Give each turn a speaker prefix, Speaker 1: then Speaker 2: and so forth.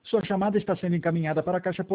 Speaker 1: Sua chamada está sendo encaminhada para a caixa